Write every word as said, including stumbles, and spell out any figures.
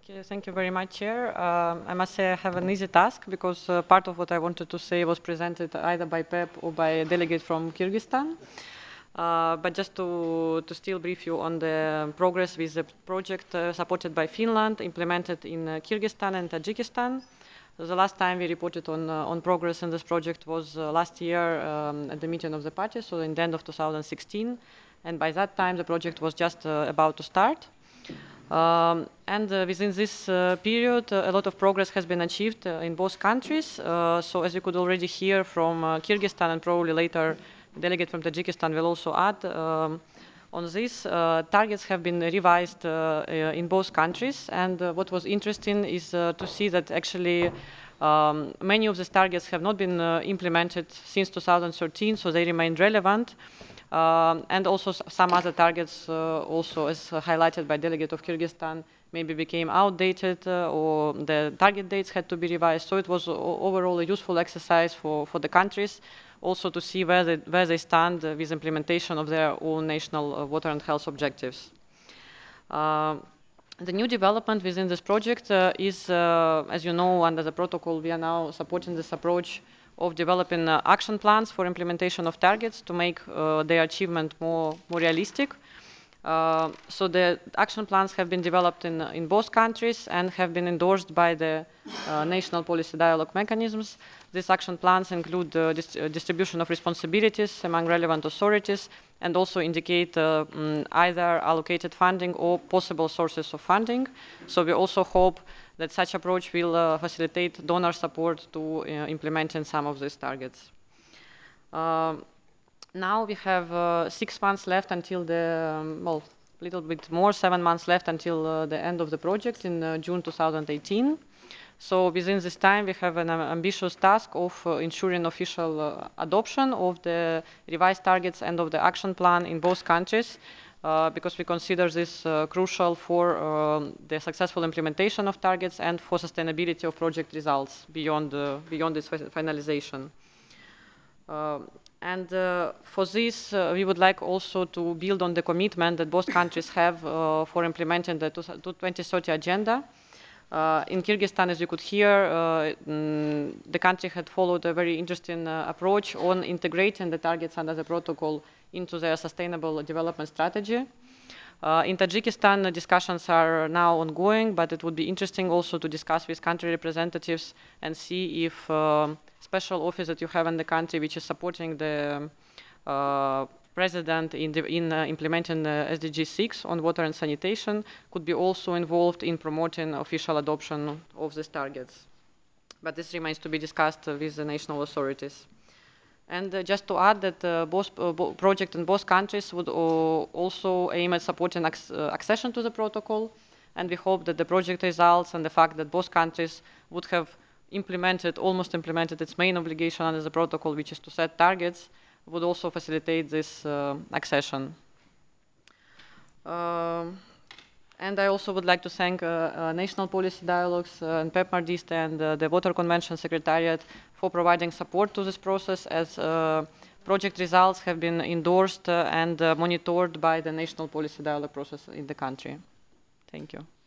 Okay, thank you very much, Chair. Um, I must say I have an easy task because uh, part of what I wanted to say was presented either by P E P or by a delegate from Kyrgyzstan. Uh, but just to, to still brief you on the progress with the project uh, supported by Finland, implemented in uh, Kyrgyzstan and Tajikistan. The last time we reported on, uh, on progress in this project was uh, last year um, at the meeting of the party, so in the end of two thousand sixteen. And by that time, the project was just uh, about to start. Um, and uh, within this uh, period, uh, a lot of progress has been achieved uh, in both countries. Uh, so as you could already hear from uh, Kyrgyzstan, and probably later the delegate from Tajikistan will also add, um, on this, uh, targets have been revised uh, uh, in both countries. And uh, what was interesting is uh, to see that actually um, many of these targets have not been uh, implemented since two thousand thirteen, so they remain relevant. Um, and also some other targets, uh, also as uh, highlighted by delegate of Kyrgyzstan, maybe became outdated uh, or the target dates had to be revised. So it was overall a useful exercise for, for the countries, also to see where they, where they stand uh, with implementation of their own national uh, water and health objectives. Uh, the new development within this project uh, is, uh, as you know, under the protocol, we are now supporting this approach of developing uh, action plans for implementation of targets to make uh, their achievement more, more realistic. Uh, so the action plans have been developed in, in both countries and have been endorsed by the uh, national policy dialogue mechanisms. These action plans include the dis uh, distribution of responsibilities among relevant authorities and also indicate uh, um, either allocated funding or possible sources of funding. So we also hope that such approach will uh, facilitate donor support to uh, implementing some of these targets. Um, now we have uh, six months left until the, um, well, a little bit more, seven months left until uh, the end of the project in uh, June two thousand eighteen. So within this time, we have an uh, ambitious task of uh, ensuring official uh, adoption of the revised targets and of the action plan in both countries, uh, because we consider this uh, crucial for um, the successful implementation of targets and for sustainability of project results beyond, uh, beyond this finalization. Uh, and uh, for this, uh, we would like also to build on the commitment that both countries have uh, for implementing the twenty thirty agenda. Uh, in Kyrgyzstan, as you could hear, uh, mm, the country had followed a very interesting uh, approach on integrating the targets under the protocol into their sustainable development strategy. Uh, in Tajikistan, the discussions are now ongoing, but it would be interesting also to discuss with country representatives and see if uh, special office that you have in the country, which is supporting the uh, president in, the, in uh, implementing uh, S D G six on water and sanitation, could be also involved in promoting official adoption of these targets. But this remains to be discussed uh, with the national authorities. And uh, just to add that uh, both uh, bo projects in both countries would uh, also aim at supporting ac uh, accession to the protocol. And we hope that the project results and the fact that both countries would have implemented, almost implemented its main obligation under the protocol, which is to set targets, would also facilitate this uh, accession. Um, and I also would like to thank uh, uh, National Policy Dialogues uh, and P E P Mardiste and uh, the Water Convention Secretariat for providing support to this process, as uh, project results have been endorsed uh, and uh, monitored by the National Policy Dialogue process in the country. Thank you.